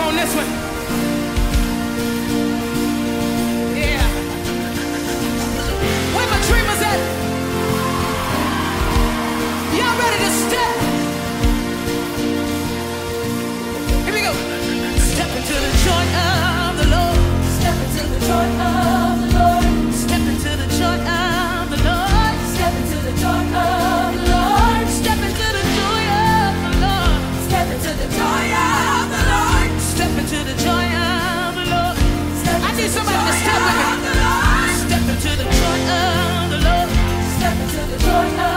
on this one. Yeah. Where my dreamers at? Y'all ready to step? Here we go. Step into the joy of the Lord. Step into the joy of the Lord. Step into the joy of the Lord. Step into the joy of the Lord. Step into the joy of the Lord. Step into the joy of the Lord. Step into the joy of the Lord. I need somebody to step with me. Step into the joy of the Lord. Step into the joy of the Lord.